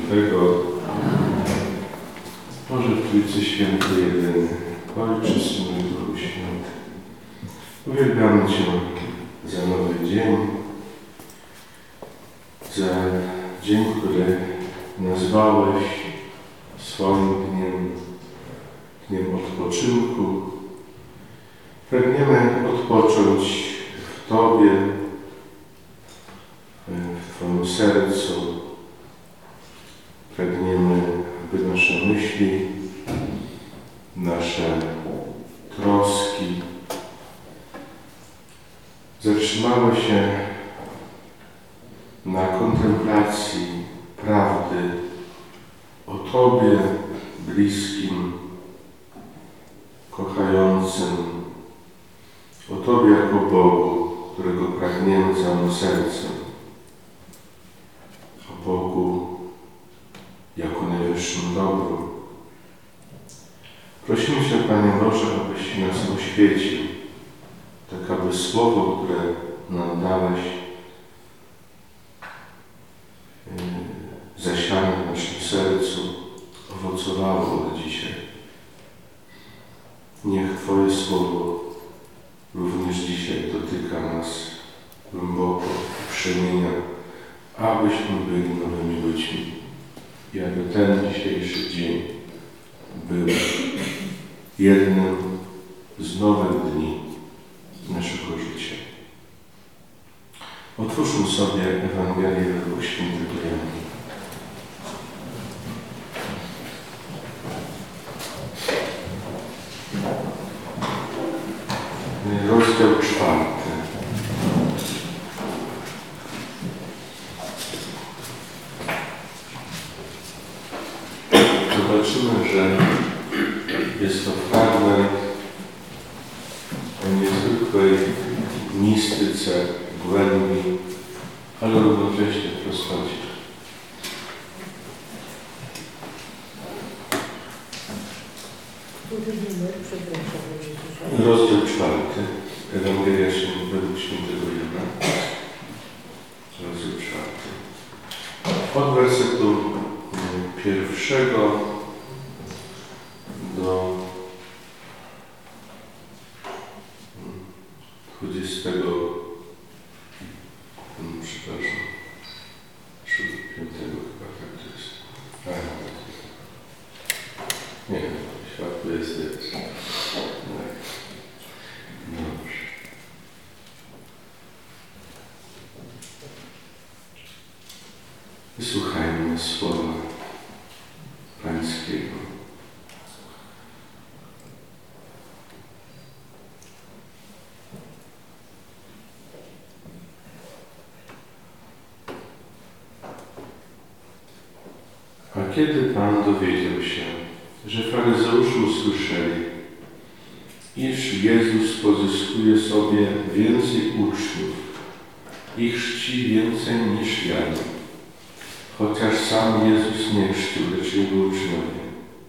Świętego. Boże w Trójcy Święty jedyny, Ojcze, Synu i Duchu Święty. Uwielbiamy Cię za nowy dzień, za dzień, który nazwałeś swoim dniem odpoczynku. Pragniemy odpocząć w Tobie, w Twoim sercu. Pragniemy, aby nasze myśli, nasze troski zatrzymały się na kontemplacji prawdy o Tobie, bliskim, kochającym, o Tobie jako Bogu, którego pragniemy całym sercem, o Bogu jako najwyższym dobru. Prosimy Cię, Panie Boże, abyś nas oświecił, tak aby słowo, które nam dałeś, zasiane w naszym sercu, owocowało od dzisiaj. Niech Twoje słowo również dzisiaj dotyka nas głęboko i przemienia, abyśmy byli nowymi ludźmi i aby ten dzisiejszy dzień był jednym z nowych dni naszego życia. Otwórzmy sobie Ewangelię według Świętego Jana. Rozdział 4. Zobaczymy, że jest to fragment o niezwykłej mistyce, głębi, ale równocześnie prostocie. Rozdział 4. Ewangelia według Świętego Jana. Rozdział 4. Od wersetu 1 do 20. Przepraszam. 5 chyba tak to jest. Nie, światło jest. Dobrze. Wysłuchajmy słowa Pańskiego. A kiedy Pan dowiedział się, że faryzeusze usłyszeli, iż Jezus pozyskuje sobie więcej uczniów i chrzci więcej niż Jan, chociaż sam Jezus nie chrzcił, lecz Jego uczniowie,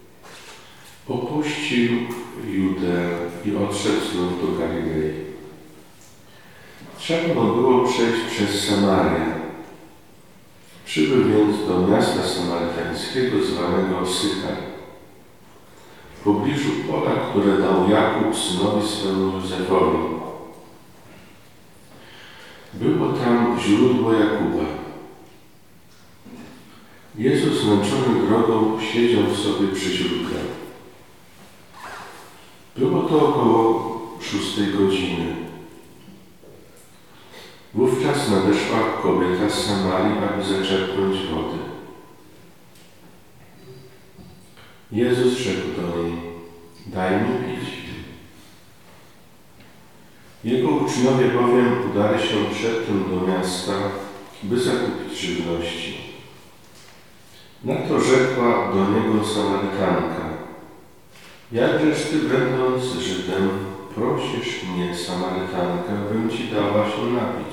opuścił Judeę i odszedł znów do Galilei. Trzeba mu było przejść przez Samarię. Przybył więc do miasta samarytańskiego zwanego Sychar, w pobliżu pola, które dał Jakub synowi swemu Józefowi. Było tam źródło Jakuba. Jezus, zmęczony drogą, siedział sobie przy źródle. Było to około 6 godziny. Wówczas nadeszła kobieta z Samarii, aby zaczerpnąć wody. Jezus rzekł do niej: daj mi pić. Jego uczniowie bowiem udali się przedtem do miasta, by zakupić żywności. Na to rzekła do niego Samarytanka: jakżeż ty, będąc Żydem, prosisz mnie, Samarytankę, bym ci dała się napić?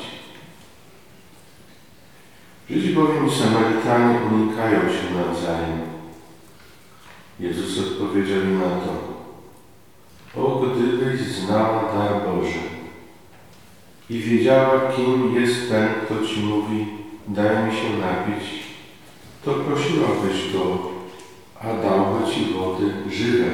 Żydzi bowiem i Samarytanie unikają się nawzajem. Jezus odpowiedział im na to: o, gdybyś znała dar Boży i wiedziała, kim jest ten, kto ci mówi, daj mi się napić, to prosiłabyś go, a dałby ci wody żywe.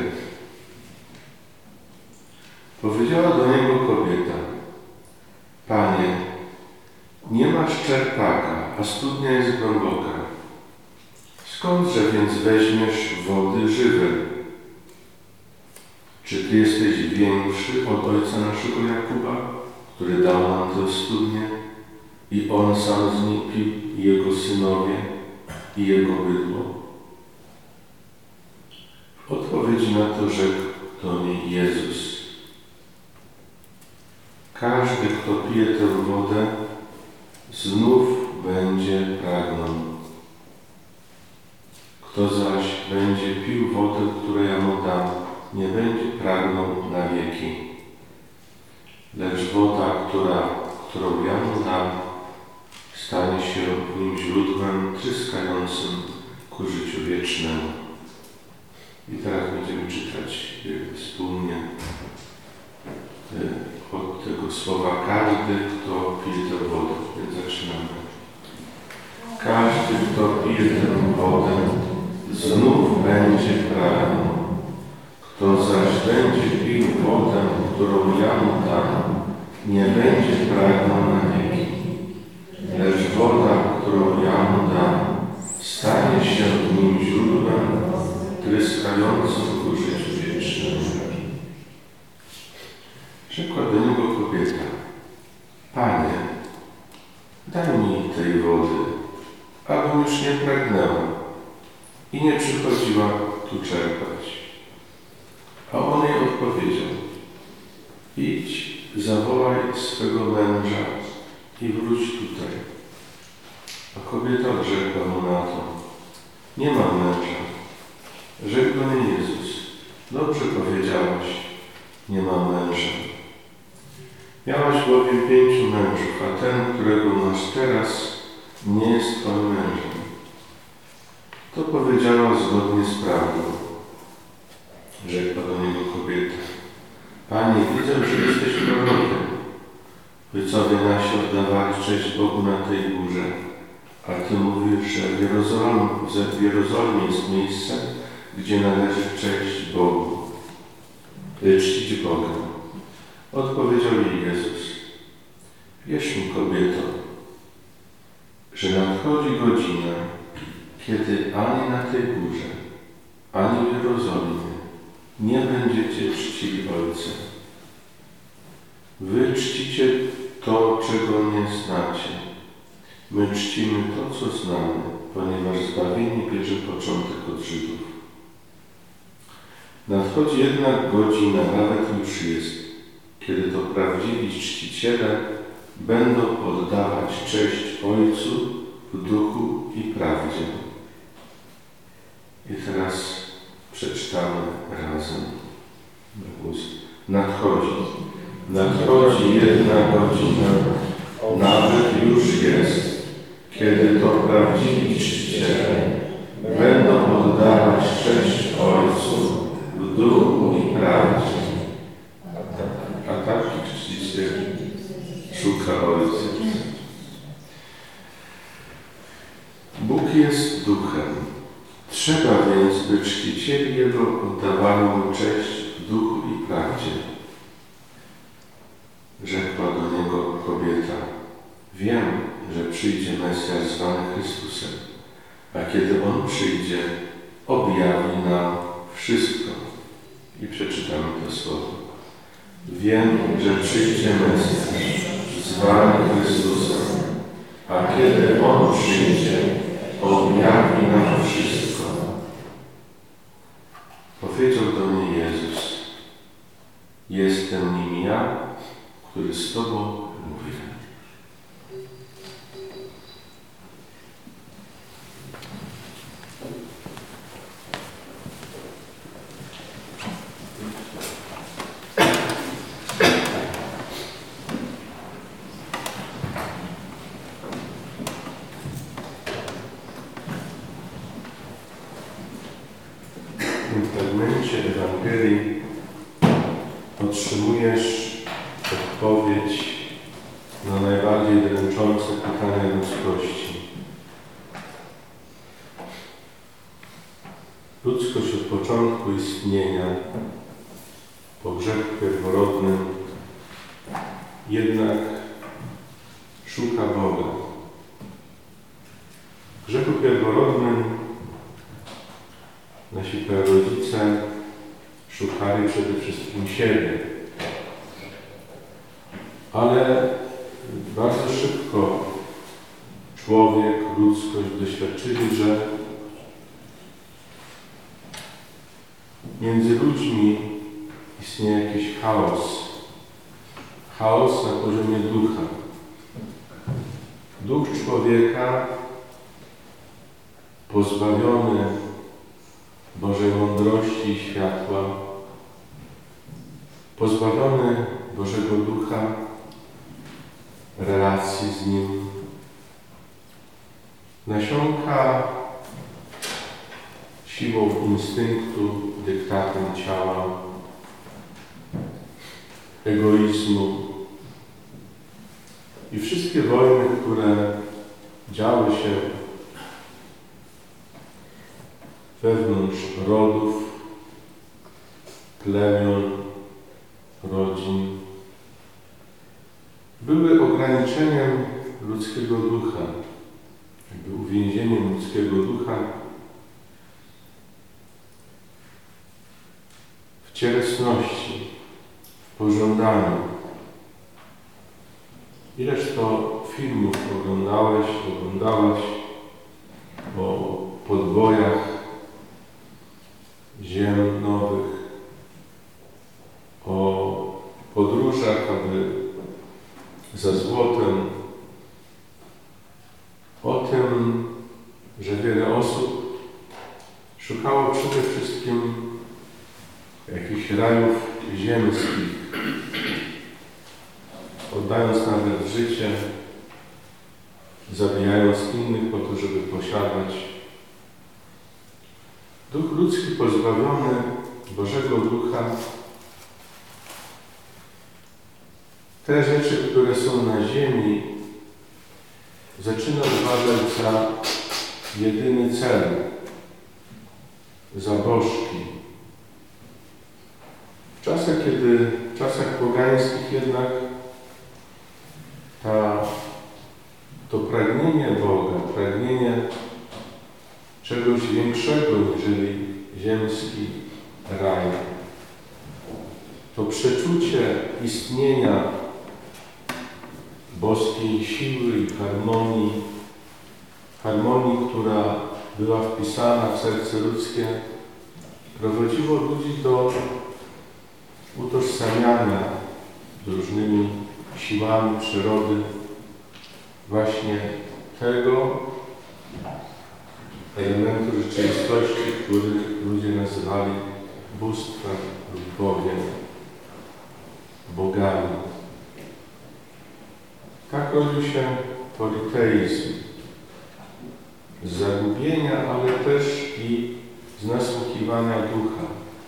Powiedziała do niego kobieta: Panie, nie masz czerpaka, a studnia jest głęboka. Skądże więc weźmiesz wody żywe? Czy Ty jesteś większy od ojca naszego Jakuba, który dał nam tę studnię i on sam z niej pił, i jego synowie, i jego bydło? W odpowiedzi na to rzekł do niej Jezus: Każdy, kto pije tę wodę, znów będzie pragnął. Kto zaś będzie pił wodę, którą ja mu dam, nie będzie pragnął na wieki. Lecz woda, którą ja mu dam, stanie się w nim źródłem tryskającym ku życiu wiecznemu. I teraz będziemy czytać wspólnie od tego słowa każdy, kto pije tę wodę. Więc zaczynamy. Każdy, kto pije tę wodę, znów będzie pragnął. Kto zaś będzie pił wodę, którą ja mu dam, nie będzie pragnął na wieki. Lecz woda, którą ja mu dam, stanie się w nim źródłem tryskającym ku życiu wiecznemu. Rzekła do niego kobieta: Panie, daj mi tej wody, abym już nie pragnęła i nie przychodziła tu czerpać. A on jej odpowiedział: Idź, zawołaj swego męża i wróć tutaj. A kobieta odrzekła mu na to: Nie mam męża. Rzekł do niej Jezus: Dobrze powiedziałaś, nie mam męża. Miałaś bowiem 5 mężów, a ten, którego masz teraz, nie jest twoim mężem. To powiedziała zgodnie z prawdą. Rzekła do niego kobieta: Panie, widzę, że jesteś prorokiem. Ojcowie nasi oddawali cześć Bogu na tej górze, a Ty mówisz, że w Jerozolimie jest miejsce, gdzie należy cześć Bogu, czcić Boga. Odpowiedział jej Jezus: Wierz mi, kobieto, że nadchodzi godzina, kiedy ani na tej górze, ani w Jerozolimie nie będziecie czcili Ojca. Wy czcicie to, czego nie znacie. My czcimy to, co znamy, ponieważ zbawienie bierze początek od Żydów. Nadchodzi jednak godzina, nawet już jest, kiedy to prawdziwi czciciele będą oddawać cześć Ojcu w duchu i prawdzie. I teraz przeczytamy razem na głos. Nadchodzi jedna godzina, nawet już jest, kiedy to prawdziwi czciciele będą oddawać cześć Ojcu w duchu i prawdzie. A taki czciciel szuka Ojca. Bóg jest duchem. Trzeba więc, by czcicieli Jego oddawali mu cześć w duchu i prawdzie. Rzekła do niego kobieta: Wiem, że przyjdzie Mesjasz zwany Chrystusem, a kiedy On przyjdzie, objawi nam wszystko. I przeczytamy to słowo. Wiem, że przyjdzie Mesjasz zwany Chrystusem, a kiedy On przyjdzie, objawi nam wszystko. Powiedział do mnie Jezus: Jestem nim ja, który z Tobą mówię. W tym fragmencie Ewangelii otrzymujesz odpowiedź na najbardziej dręczące pytania ludzkości. istnienia po grzechu pierworodnym, jednak szuka Boga. W grzechu pierworodnym nasi prarodzice szukali przede wszystkim siebie. Ale bardzo szybko człowiek, ludzkość doświadczyli, że między ludźmi istnieje jakiś chaos. Chaos na poziomie ducha. Duch człowieka pozbawiony Bożej mądrości i światła, pozbawiony Bożego Ducha, relacji z Nim, nasiąka siłą instynktu, dyktatem ciała, egoizmu i wszystkie wojny, które działy się wewnątrz rodów, plemion, rodzin, były ograniczeniem ludzkiego ducha, jakby uwięzieniem ludzkiego ducha w cielesności, w pożądaniu. Ileż to filmów oglądałaś o podbojach ziem nowych, o podróżach, aby za złotem, o tym, że wiele osób szukało przede wszystkim jakichś rajów ziemskich, oddając nawet życie, zabijając innych po to, żeby posiadać. Duch ludzki pozbawiony Bożego Ducha, te rzeczy, które są na ziemi, zaczyna uważać za jedyny cel, za bożki. W czasach pogańskich jednak to pragnienie Boga, pragnienie czegoś większego niżeli ziemski raj, to przeczucie istnienia boskiej siły i harmonii, która była wpisana w serce ludzkie, prowadziło ludzi do utożsamiania z różnymi siłami przyrody właśnie tego elementu rzeczywistości, który ludzie nazywali bóstwem lub Bogiem, bogami. Tak rodził się politeizm z zagubienia, ale też i z nasłuchiwania ducha.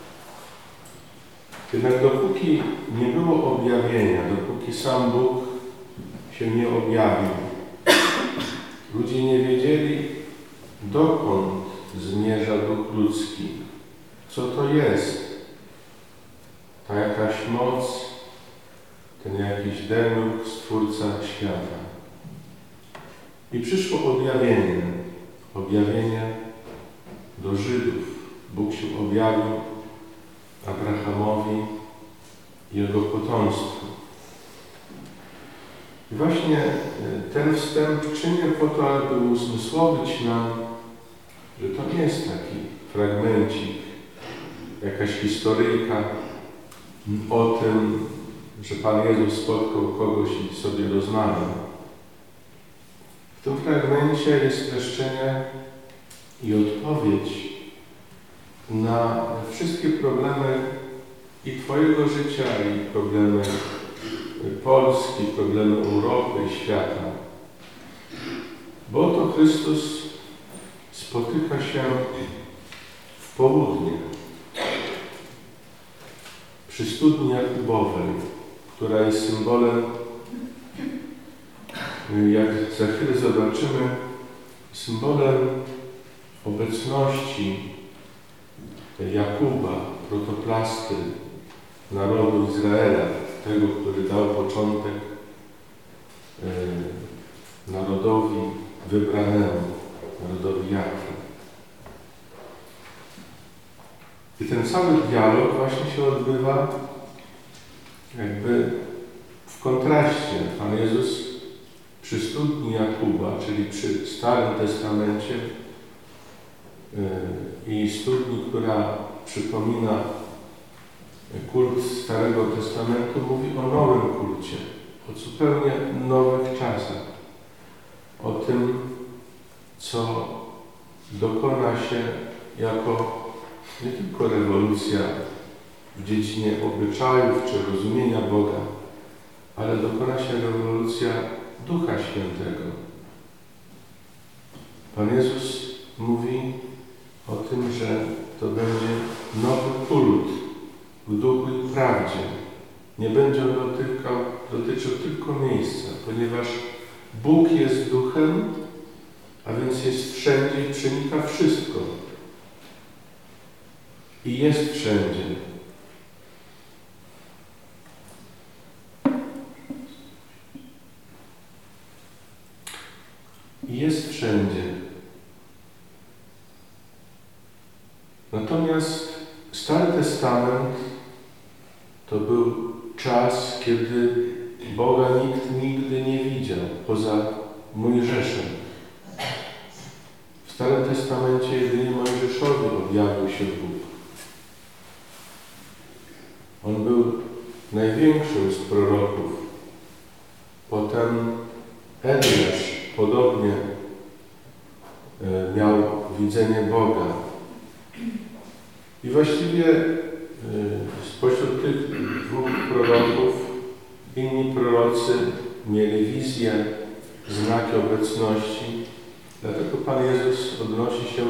Jednak dopóki nie było objawienia, dopóki sam Bóg się nie objawił, ludzie nie wiedzieli, dokąd zmierza duch ludzki, co to jest ta jakaś moc, ten jakiś demon, Stwórca świata. I przyszło objawienie do Żydów. Bóg się objawił Abrahamowi i jego potomstwu. I właśnie ten wstęp czynię po to, aby uzmysłowić nam, że to nie jest taki fragmencik, jakaś historyjka o tym, że Pan Jezus spotkał kogoś i sobie rozmawiał. W tym fragmencie jest streszczenie i odpowiedź na wszystkie problemy i Twojego życia, i problemy Polski, problemy Europy i świata. Bo oto Chrystus spotyka się w południe przy studni Jakubowej, która jest symbolem, jak za chwilę zobaczymy, symbolem obecności Jakuba, protoplastry narodu Izraela, tego, który dał początek narodowi wybranemu, narodowi Jahwe. I ten cały dialog właśnie się odbywa jakby w kontraście. Pan Jezus przy studni Jakuba, czyli przy Starym Testamencie i studni, która przypomina kult Starego Testamentu, mówi o nowym kulcie, o zupełnie nowych czasach, o tym, co dokona się jako nie tylko rewolucja w dziedzinie obyczajów czy rozumienia Boga, ale dokona się rewolucja Ducha Świętego. Pan Jezus mówi o tym, że to będzie nowy kult w duchu i prawdzie. Nie będzie on dotyczył tylko miejsca, ponieważ Bóg jest duchem, a więc jest wszędzie i przenika wszystko. I jest wszędzie. I jest wszędzie. Natomiast Stary Testament to był czas, kiedy Boga nikt nigdy nie widział, poza Mojżeszem. W Starym Testamencie jedynie Mojżeszowi objawił się Bóg. On był największym z proroków. Potem Eliasz podobnie miał widzenie Boga. I właściwie spośród tych dwóch proroków inni prorocy mieli wizję, znaki obecności. Dlatego Pan Jezus odnosi się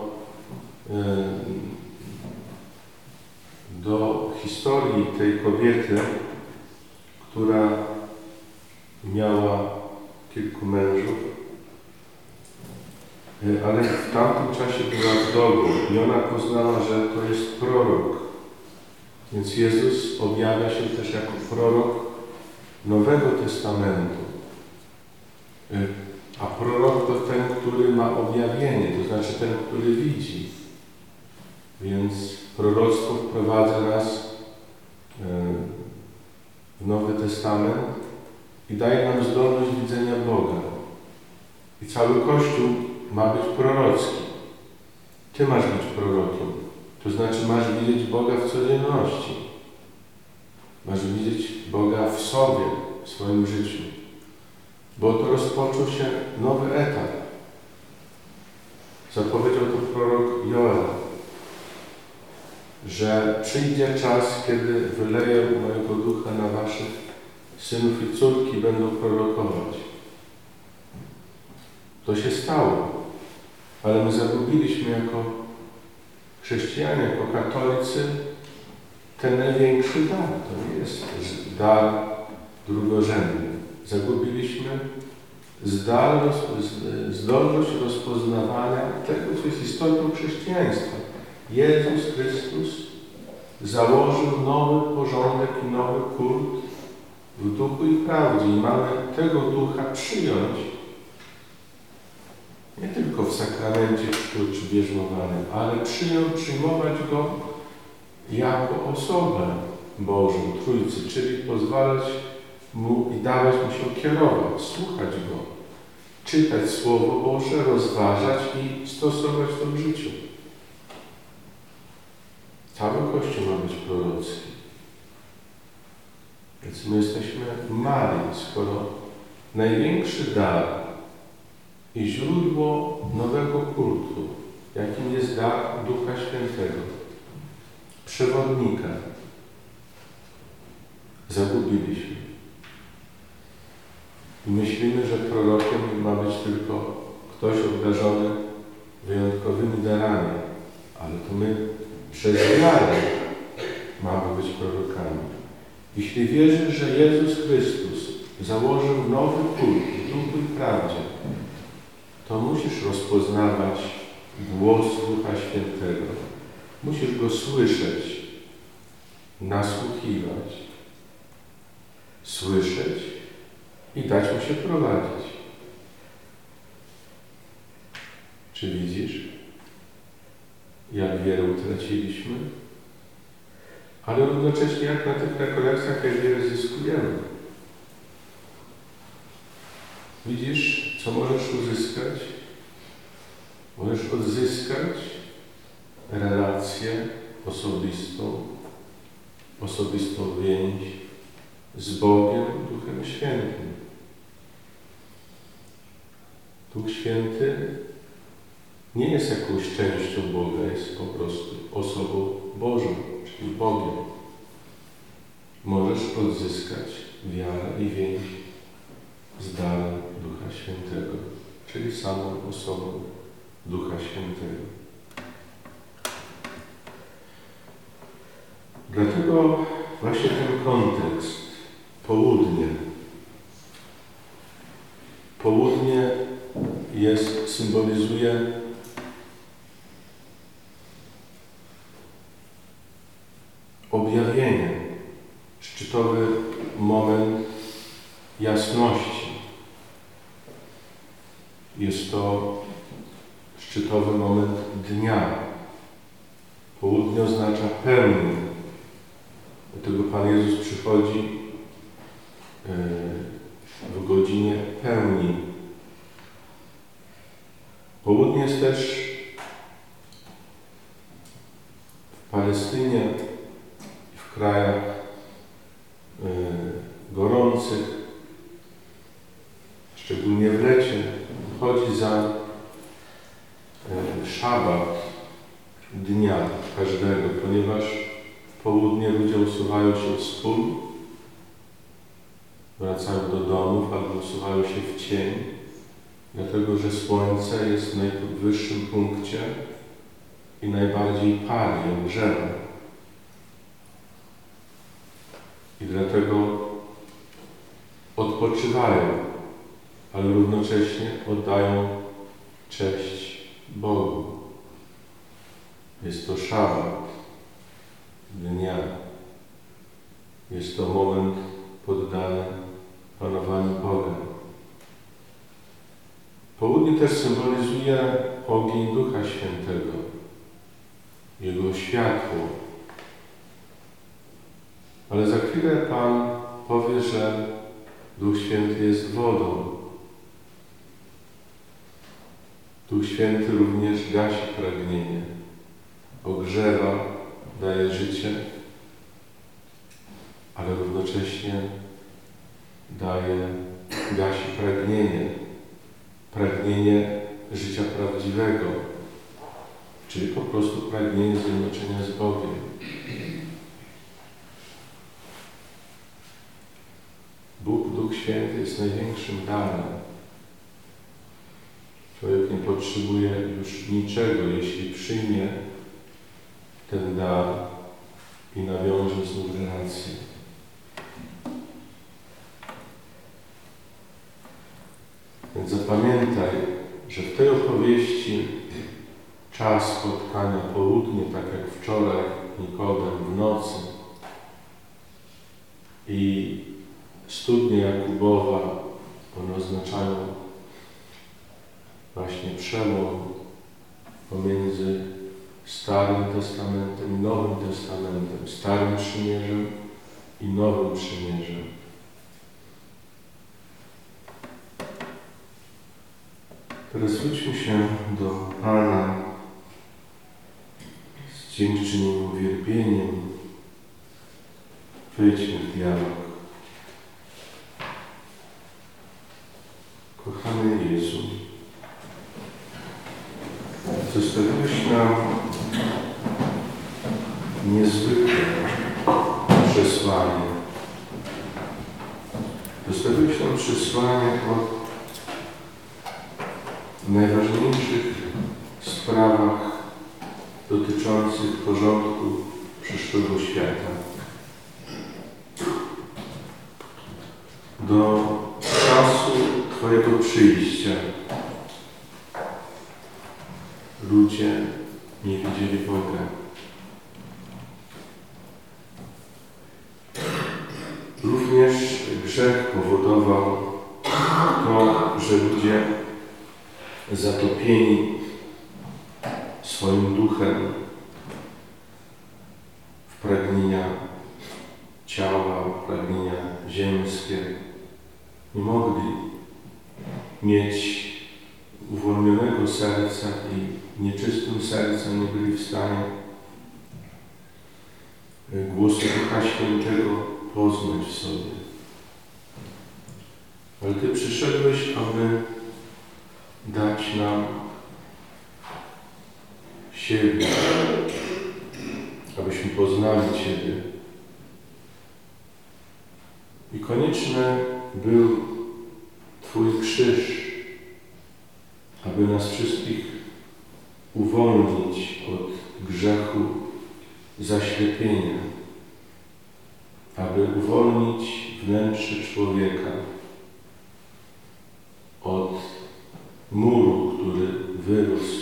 do historii tej kobiety, która miała kilku mężów, ale w tamtym czasie była wdową i ona poznała, że to jest prorok. Więc Jezus objawia się też jako prorok Nowego Testamentu. A prorok to ten, który ma objawienie, to znaczy ten, który widzi. Więc proroctwo wprowadza nas w Nowy Testament i daje nam zdolność widzenia Boga. I cały Kościół ma być prorocki. Ty masz być prorokiem. To znaczy masz widzieć Boga w codzienności. Masz widzieć Boga w sobie, w swoim życiu. Bo to rozpoczął się nowy etap. Zapowiedział to prorok Joel, że przyjdzie czas, kiedy wyleję mojego ducha na waszych synów i córki, będą prorokować. To się stało, ale my zagubiliśmy jako chrześcijanie, jako katolicy ten największy dar. To nie jest dar drugorzędny. Zagubiliśmy zdolność rozpoznawania tego, co jest istotą chrześcijaństwa. Jezus Chrystus założył nowy porządek i nowy kult w duchu i prawdzie i mamy tego ducha przyjąć nie tylko w sakramencie chrztu czy bierzmowania, ale przyjmować go jako osobę Bożą, Trójcy, czyli pozwalać mu i dawać mu się kierować, słuchać go, czytać Słowo Boże, rozważać i stosować to w życiu. Cały Kościół ma być prorocki. Więc my jesteśmy mali, skoro największy dar i źródło nowego kultu, jakim jest dar Ducha Świętego, przewodnika, zagubiliśmy. I myślimy, że prorokiem ma być tylko ktoś obdarzony wyjątkowymi darami, ale to my przez wiarę mamy być prorokami. Jeśli wierzysz, że Jezus Chrystus założył nowy kult w duchu i prawdzie, to musisz rozpoznawać głos Ducha Świętego. Musisz go słyszeć. nasłuchiwać, słyszeć i dać mu się prowadzić. Czy widzisz, jak wiele utraciliśmy? Ale równocześnie jak na tych rekolekcjach jak wiele zyskujemy. Widzisz, co możesz uzyskać? Możesz odzyskać relację osobistą więź z Bogiem, Duchem Świętym. Duch Święty nie jest jakąś częścią Boga, jest po prostu osobą Bożą, czyli Bogiem. Możesz odzyskać wiarę i więź z darem Ducha Świętego, czyli samą osobą Ducha Świętego. Dlatego właśnie ten kontekst, południe symbolizuje objawienie, szczytowy moment jasności. Jest to szczytowy moment dnia. Południe oznacza pełnię. Dlatego Pan Jezus przychodzi w godzinie pełni. Południe jest też w Palestynie, w krajach gorących, szczególnie w lecie, chodzi za szabat dnia każdego, ponieważ w południe ludzie usuwają się z pól, wracają do domów albo usuwają się w cień, dlatego że słońce jest w najwyższym punkcie i najbardziej pali, ogrzewa. I dlatego odpoczywają, ale równocześnie oddają cześć Bogu. Jest to szabat dnia. Jest to moment poddany panowaniu Boga. Południe też symbolizuje ogień Ducha Świętego, Jego światło. Ale za chwilę Pan powie, że Duch Święty jest wodą. Duch Święty również gasi pragnienie, ogrzewa, daje życie, ale równocześnie gasi pragnienie życia prawdziwego, czyli po prostu pragnienie zjednoczenia z Bogiem. Bóg, Duch Święty jest największym darem. Człowiek nie potrzebuje już niczego, jeśli przyjmie ten dar i nawiąże z nim relację. Więc zapamiętaj, że w tej opowieści czas spotkania południe, tak jak wczoraj Nikodem w nocy, i studnie Jakubowa, one oznaczają właśnie przełom pomiędzy Starym Testamentem i Nowym Testamentem, Starym Przymierzem i Nowym Przymierzem. Teraz zwróćmy się do Pana z dziękczynnym uwielbieniem. Wejdźmy w dialog. Kochany Jezu, zostawiłeś nam niezwykłe przesłanie. Zostawiłeś nam przesłanie o najważniejszych sprawach dotyczących porządku przyszłego świata. Do czasu Twojego przyjścia ludzie nie widzieli Boga. że ludzie zatopieni swoim duchem w pragnienia ciała, pragnienia ziemskie nie mogli mieć uwolnionego serca i nieczystym sercem nie byli w stanie głosu Ducha Świętego poznać w sobie. Ale Ty przyszedłeś, aby dać nam siebie, abyśmy poznali Ciebie. I konieczny był Twój krzyż, aby nas wszystkich uwolnić od grzechu zaślepienia, aby uwolnić wnętrze człowieka od muru, który wyrósł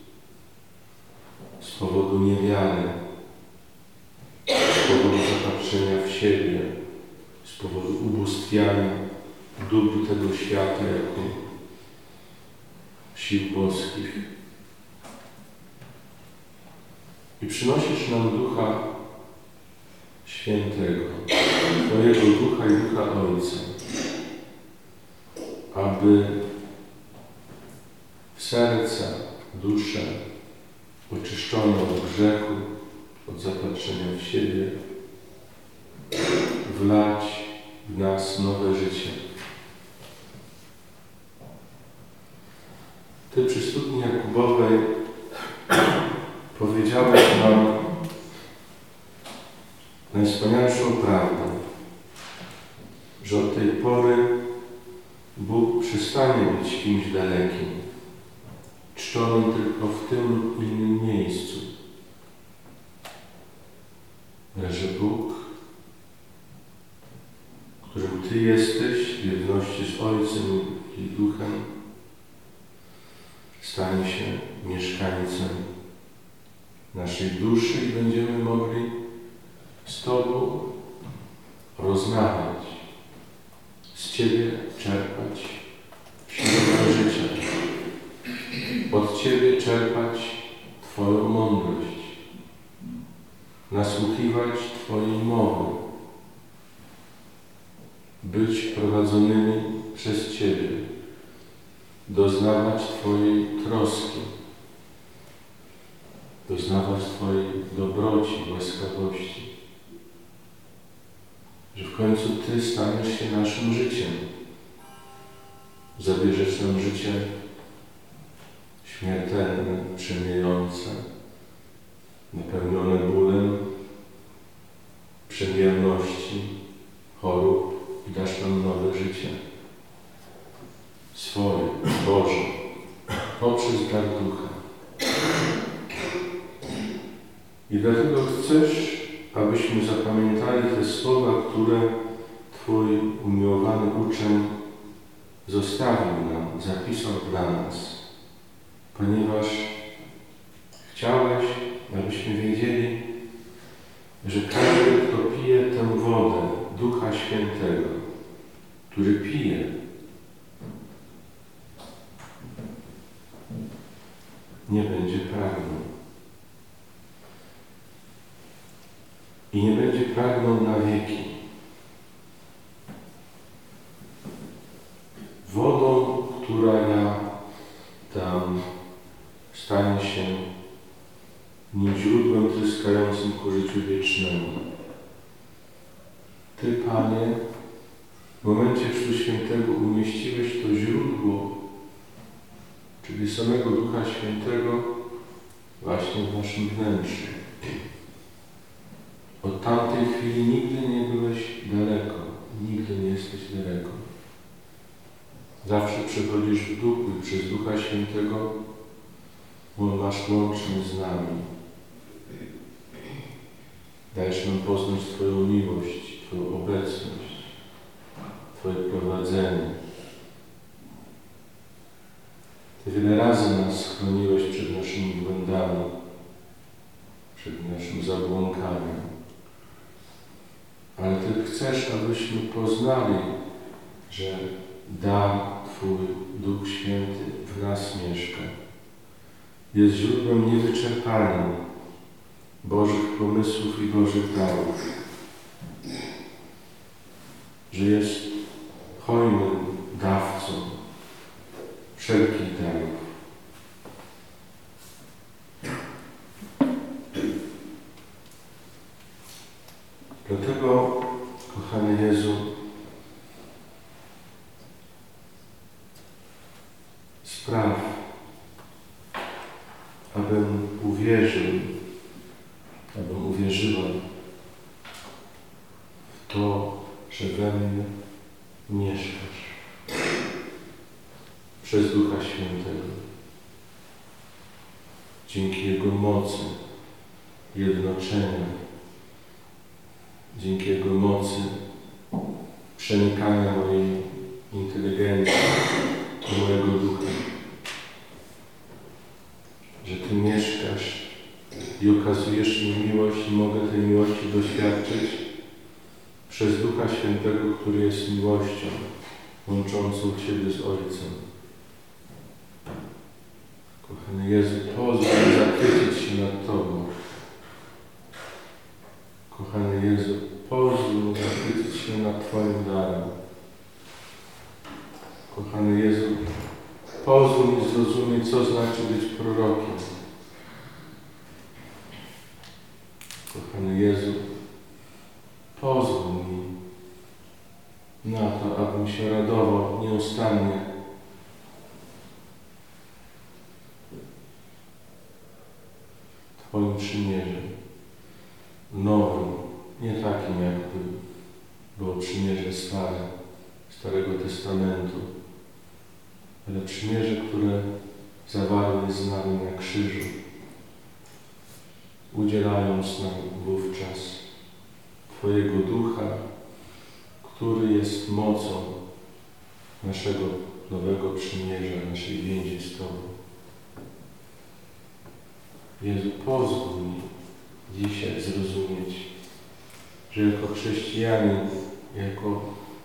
z powodu niewiary, z powodu zapatrzenia w siebie, z powodu ubóstwiania dóbr tego świata jako sił boskich. I przynosisz nam Ducha Świętego, Twojego Ducha i Ducha Ojca, aby w serca, duszę oczyszczone od grzechu, od zapatrzenia w siebie, wlać w nas nowe życie. Ty przy studni Jakubowej powiedziałeś nam najwspanialszą prawdę, że od tej pory Bóg przestanie być kimś dalekim, czczonym tylko w tym lub innym miejscu. Ale że Bóg, którym Ty jesteś w jedności z Ojcem i Duchem, stanie się mieszkańcem naszej duszy i będziemy mogli z Tobą rozmawiać, z Ciebie czerpać siłę do życia, od Ciebie czerpać Twoją mądrość, nasłuchiwać Twojej mowy, być prowadzonymi przez Ciebie, doznawać Twojej troski, doznawać Twojej dobroci, łaskawości, że w końcu Ty staniesz się naszym życiem. Zabierzesz nam życie śmiertelne, przemijające, napełnione bólem, przemierności, chorób i dasz nam nowe życie. Swoje, Boże, poprzez dar Ducha. I dlatego chcesz, abyśmy zapamiętali te słowa, które Twój umiłowany uczeń zostawił nam, zapisał dla nas, ponieważ chciałeś, abyśmy wiedzieli, że każdy, kto pije tę wodę Ducha Świętego, który pije, nie będzie pragnął. I nie będzie pragnął na wieki. Wodą, która tam stanie się nim źródłem tryskającym ku życiu wiecznemu. Ty, Panie, w momencie Chrztu Świętego umieściłeś to źródło, czyli samego Ducha Świętego, właśnie w naszym wnętrzu. Od tamtej chwili nigdy nie byłeś daleko, nigdy nie jesteś daleko. Zawsze przychodzisz w duchu i przez Ducha Świętego masz łączność z nami. Dajesz nam poznać Twoją miłość, Twoją obecność, Twoje prowadzenie. Ty wiele razy nas chroniłeś przed naszymi błędami, przed naszym zabłąkaniem. Ale Ty chcesz, abyśmy poznali, że dar Twój Duch Święty w nas mieszka. Jest źródłem niewyczerpanym Bożych pomysłów i Bożych darów. Że jest hojnym dawcą wszelkich darów. Dlatego, kochany Jezu, spraw, abym uwierzył, abym uwierzyła w to, że we mnie mieszkasz przez Ducha Świętego. Dzięki Jego mocy jednoczenia, dzięki Jego mocy przenikania mojej inteligencji i mojego ducha, że Ty mieszkasz i okazujesz mi miłość i mogę tej miłości doświadczyć przez Ducha Świętego, który jest miłością łączącą Ciebie z Ojcem. Kochany Jezu, pozwól zachwycić się nad Tobą. Kochany Jezu, pozwól zachwycić się nad Twoim darem. Kochany Jezu, pozwól mi zrozumieć, co znaczy być prorokiem. Kochany Jezu, pozwól mi na to, abym się radował nieustannie Twoim przymierzem, nowym, nie takim jakby było przymierze stare, Starego Testamentu, ale przymierze, które zawarłeś z nami na krzyżu, udzielając nam wówczas Twojego Ducha, który jest mocą naszego nowego przymierza, naszej więzi z Tobą. Jezu, pozwól mi dzisiaj zrozumieć, że jako chrześcijanin, jako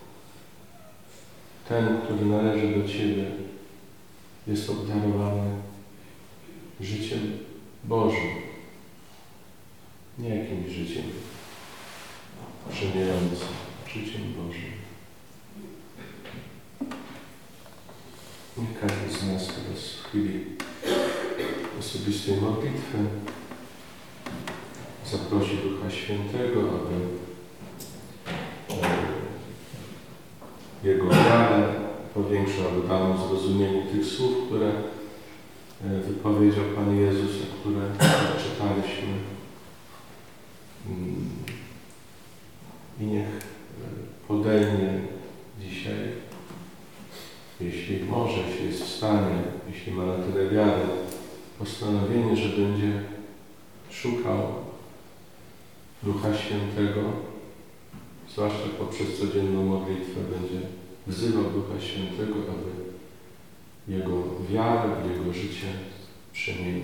ten, który należy do Ciebie, jest obdarowany życiem Bożym, nie jakimś życiem przemijającym, życiem Bożym. Niech każdy z nas teraz w chwili osobistej modlitwy zaprosi Ducha Świętego, aby Jego wiarę powiększył, aby dał mu zrozumienie tych słów, które wypowiedział Pan Jezus, a które czytaliśmy. I niech podejmie dzisiaj, jeśli może, jeśli jest w stanie, jeśli ma na tyle wiary, postanowienie, że będzie szukał Ducha Świętego, zwłaszcza poprzez codzienną modlitwę, będzie wzywał Ducha Świętego, aby Jego wiarę, Jego życie przemienił.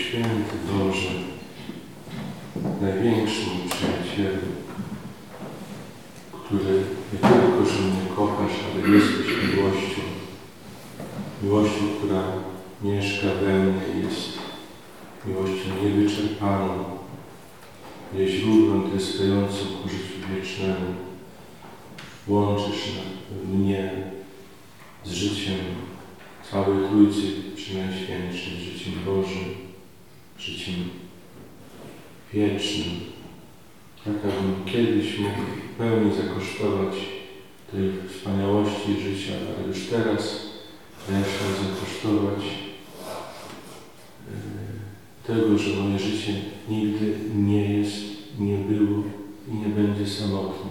Święty Boże, największym przyjacielu, który nie tylko, że mnie kochasz, ale jesteś miłością. Miłością, która mieszka we mnie, jest miłością niewyczerpaną, jest źródłem tryskającym ku życiu wiecznemu. Łączysz mnie z życiem całej Trójcy Przynajświętszej, z życiem Bożym, życiem wiecznym, tak abym kiedyś mógł w pełni zakosztować tej wspaniałości życia, ale już teraz zechciał zakosztować tego, że moje życie nigdy nie jest, nie było i nie będzie samotne.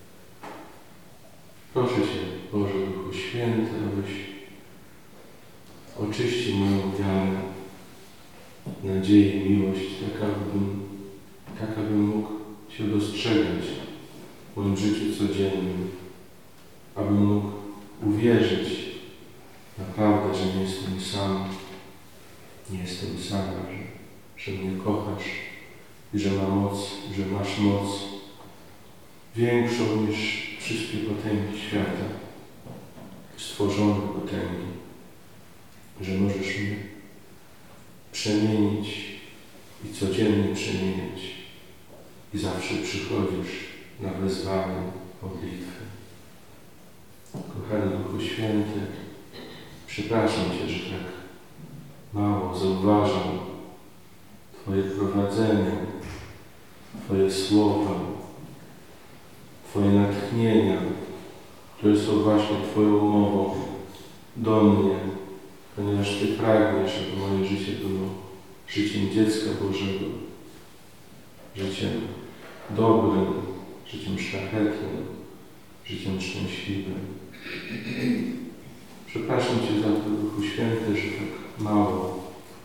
Proszę Cię, Boże Duchu Święty, abyś oczyścił moją wiarę, nadzieję, miłość, tak abym mógł się dostrzegać w moim życiu codziennym, abym mógł uwierzyć naprawdę, że nie jestem sam, nie jestem sama, że mnie kochasz i że masz moc większą niż wszystkie potęgi świata, stworzone potęgi, że możesz mnie przemienić i codziennie przemieniać i zawsze przychodzisz na wezwanie modlitwy. Kochany Duchu Święty, przepraszam Cię, że tak mało zauważam Twoje prowadzenie, Twoje słowa, Twoje natchnienia, które są właśnie Twoją mową do mnie, ponieważ Ty pragniesz, aby moje życie było życiem dziecka Bożego, życiem dobrym, życiem szlachetnym, życiem szczęśliwym. Przepraszam Cię za to, Duchu Święty, że tak mało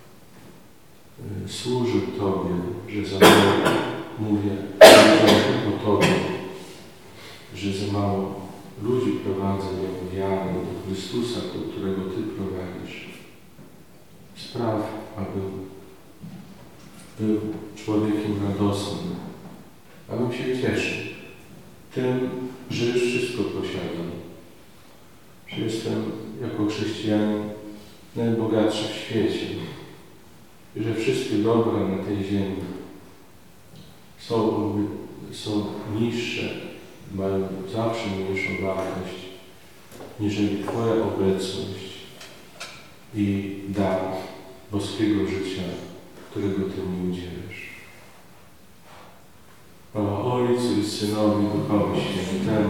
służę Tobie, że za mało mówię o Tobie, że za mało ludzi prowadzę do wiary, do Chrystusa, do którego Ty prowadzisz. Spraw, abym był człowiekiem radosnym, abym się cieszył tym, że już wszystko posiadam, że jestem jako chrześcijanin najbogatszy w świecie i że wszystkie dobra na tej ziemi są niższe, mają zawsze mniejszą wartość, niżeli Twoja obecność i dar boskiego życia, którego Ty mi udzielasz. Chwała Ojcu i Synowi i Duchowi Świętemu.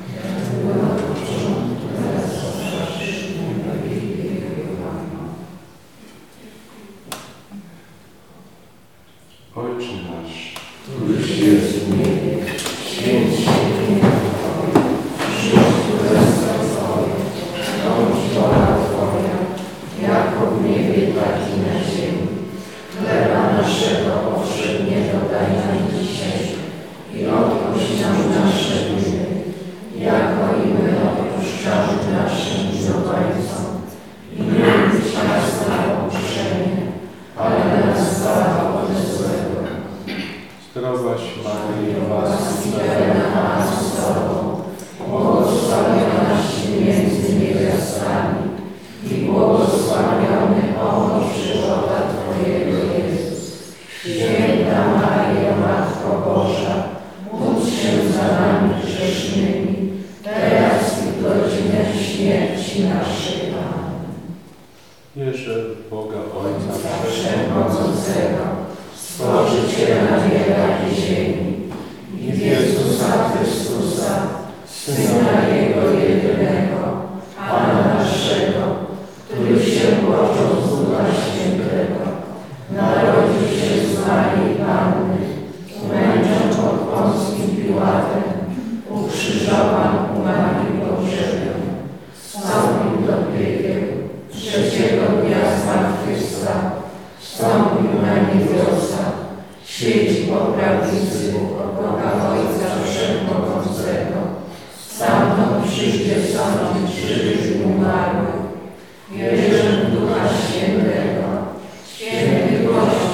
Ojcze nasz, któryś jest w niebie, święć się imię Twoje, przyjdź królestwo Twoje, bądź wola Twoja, jako w niebie, tak i na ziemi. Chleba naszego powszedniego daj nam dzisiaj i odpuść nam nasze winy, jako i my odpuszczamy naszym winowajcom. I nie wódź nas na pokuszenie, ale nas zbaw od złego. Zdrowaś Maryjo, łaski pełna Pan z Tobą, błogosławionaś Ty między niewiastami i błogosławiony owoc żywota Twojego Jezus. Święta Maryjo, Matko Boża, módl się za nami grzesznymi, teraz i w godzinę śmierci naszej. Amen. Wierzę w Boga Ojca Wszechmogącego, Stworzyciela nieba i ziemi, i w Jezusa Chrystusa, Syna Jego jedynego, Pana naszego, który się począł z Ducha Świętego, narodził się z Maryi Panny, umęczon pod Pąckim Piłatem, ukrzyżowan, umarł i pogrzebiony, wstąpił do piekieł, trzeciego dnia zmartwychwstał, wstąpił na niebiosa, siedzi po prawicy Boga Ojca Wszechmogącego, stamtąd przyjdzie sądzić żywych i umarłych. Wierzę w Ducha Świętego, święty Kościół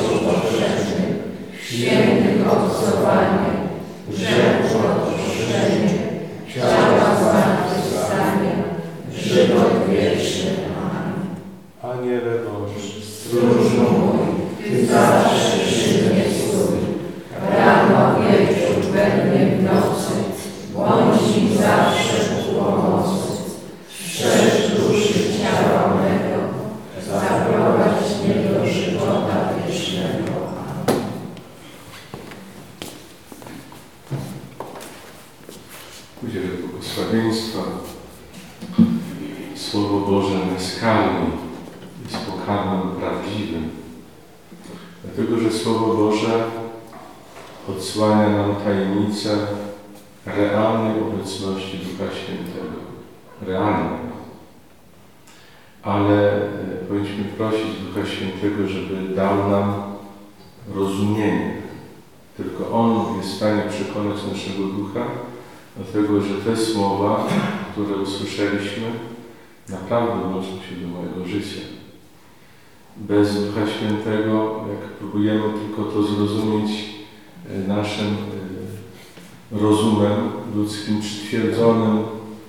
Aniele Boży, stróżu mój, Ty zawsze przy mnie stój. Rano, wieczór, we dnie, w nocy, bądź mi zawsze ku pomocy. Strzeż duszy ciała mego, zaprowadź mnie do żywota wiecznego. udzielę błogosławieństwa. Słowo Boże nas karmi, jest pokarmem prawdziwym. Dlatego, że Słowo Boże odsłania nam tajemnicę realnej obecności Ducha Świętego. Realnej. Ale powinniśmy prosić Ducha Świętego, żeby dał nam rozumienie. Tylko On jest w stanie przekonać naszego ducha, dlatego, że te słowa, które usłyszeliśmy, naprawdę odnoszą się do mojego życia. Bez Ducha Świętego, jak próbujemy tylko to zrozumieć naszym rozumem ludzkim, przytwierdzonym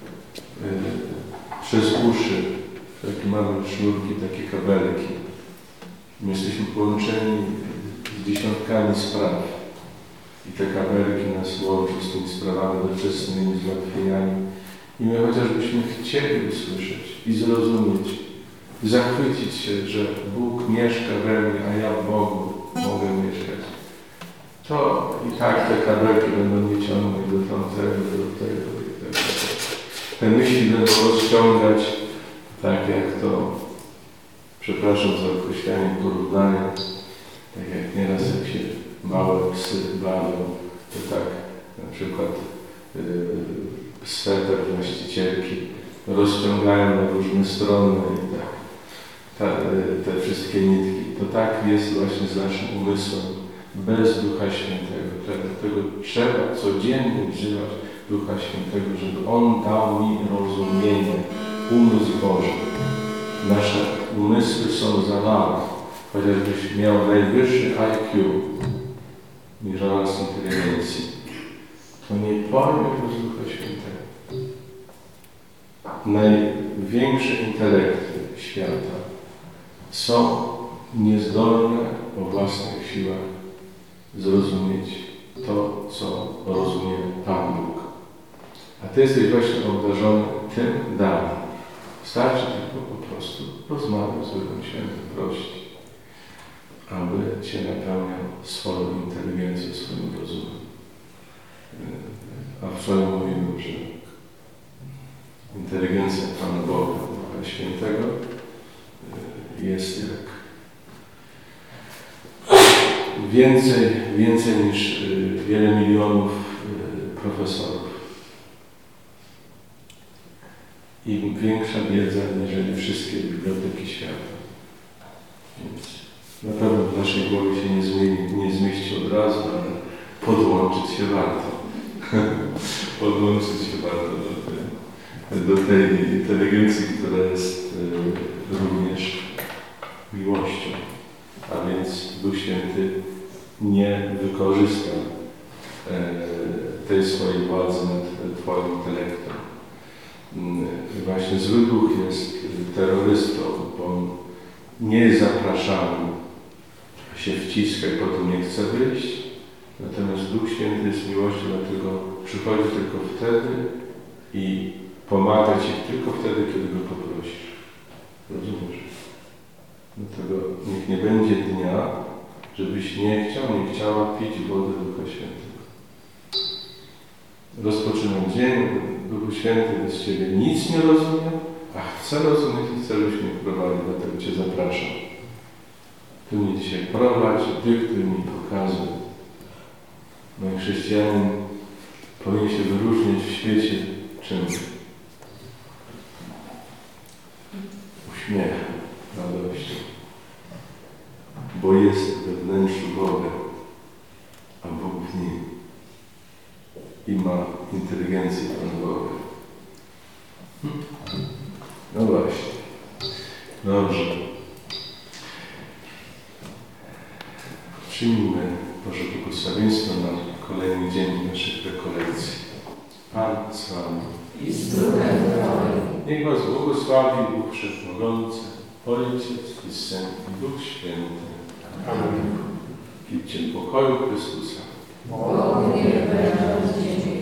przez uszy, takie mamy sznurki, takie kabelki. My jesteśmy połączeni z dziesiątkami spraw. I te kabelki nas łączą z tymi sprawami doczesnymi, zmartwieniami. I my chociażbyśmy chcieli usłyszeć i zrozumieć, i zachwycić się, że Bóg mieszka we mnie, a ja w Bogu mogę mieszkać, to i tak te kabelki będą mnie ciągnąć do tamtego, do tego i tego. Te myśli będą rozciągać, tak jak to, przepraszam za określenie porównania, tak jak nieraz jak się małe psy bawią, to tak na przykład sweter właścicielki rozciągają na różne strony i tak, te wszystkie nitki. To tak jest właśnie z naszym umysłem bez Ducha Świętego. Dlatego trzeba codziennie wzywać Ducha Świętego, żeby On dał mi rozumienie, umysł Boży. Nasze umysły są za małe, chociażbyś miał najwyższy IQ, mierzona z inteligencji, to nie pojmie bez Ducha Świętego. Największe intelekty świata są niezdolne o własnych siłach zrozumieć to, co rozumie Pan Bóg. A Ty jesteś właśnie obdarzony tym darem. Wystarczy tylko po prostu rozmawiać z Duchem Świętym, prosić, aby Cię napełniał swoją inteligencją, swoim rozumem. A wczoraj mówiłem, że inteligencja Pana Boga, Ducha Świętego jest jak więcej niż wiele milionów profesorów. Im większa wiedza, niżeli wszystkie biblioteki świata. Więc na pewno w naszej głowie się nie zmieści od razu, ale podłączyć się warto. Podłączyć się warto do tej inteligencji, która jest również miłością. A więc Duch Święty nie wykorzysta tej swojej władzy nad Twoim intelektem. Właśnie zły duch jest terrorystą, bo on nie jest zapraszany, się wciska i potem nie chce wyjść. Natomiast Duch Święty jest miłością, dlatego przychodzi tylko wtedy i pomaga Ci tylko wtedy, kiedy Go poprosisz. Rozumiesz? Dlatego niech nie będzie dnia, żebyś nie chciała pić wody Ducha Świętego. Rozpoczynam dzień, Duchu Święty bez Ciebie nic nie rozumiem, a chcę rozumieć i chcę, żebyś mnie prowadził, dlatego Cię zapraszam. Ty mnie dzisiaj prowadź, dyktuj mi, pokazuj. No i chrześcijanin powinien się wyróżniać w świecie czym? Uśmiechem, radością. Bo jest we wnętrzu Boga, a Bóg w nim. I ma inteligencję Pan Boga. No właśnie. Dobrze. Przyjmijmy Boże błogosławieństwo na kolejny dzień naszych rekolekcji. Pan z Wami. I z Duchem Twoim. Niech Was błogosławi Bóg Wszechmogący, Ojciec i Syn i Duch Święty. Amen. Idźcie w pokoju Chrystusa. Bogu niech będą dzięki.